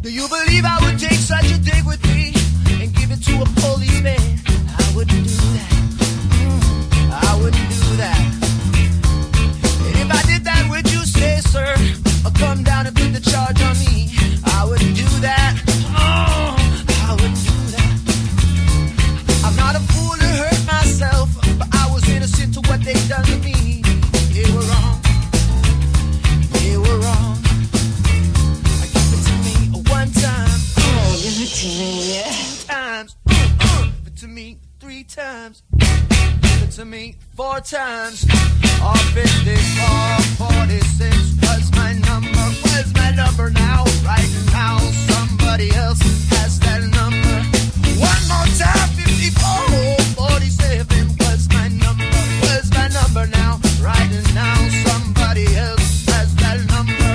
Do you believe I would take such a thing with me and give it to a policeman? I wouldn't do that. I wouldn't do that. And if I did that, would you say, sir, or come down and put the charge on me? I wouldn't do that. I wouldn't do that. I'm not a fool to hurt myself, but I was innocent to what they done to me. They were wrong. They were wrong. Give it to me one time. Give it to me, yeah. 2 times. Give it to me 3 times. Give it to me 4 times. All 54, 46 was my number now. Right now, somebody else has that number. One more time, 54, 47 was my number now. Right now, somebody else has that number.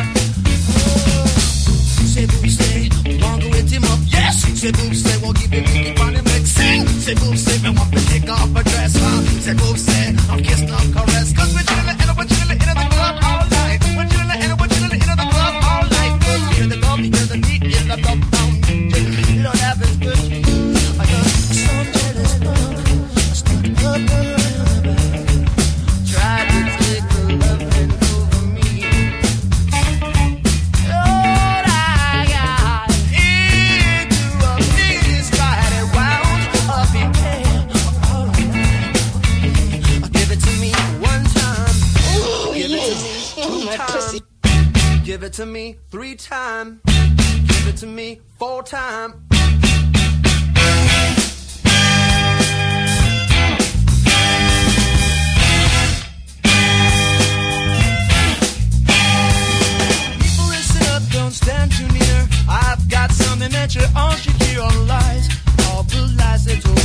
Say boom, say, won't go with him up, yes. Say boom, say, won't give him the money, make sing. Say boom, say, me want to take off a dress, huh? Say boom, say, I'm kissing, I'm caressed. Cause we're chillin' and we're chillin' in the club all night. We're chillin' and we're chillin' in the club all night. Cause we're in the club, because the beat is the club down. You don't have as good. I got some jealous love. I stuck up around the back. Tried to take the loving over me. Lord, I got into a biggest fight and wound up in hell all night. Give it to me 1 time. Give it to me 2 times. Give it to me 3 times. Give it to me 4 times. People, listen up, don't stand too near. I've got something that you all should hear. All lies, all the lies they told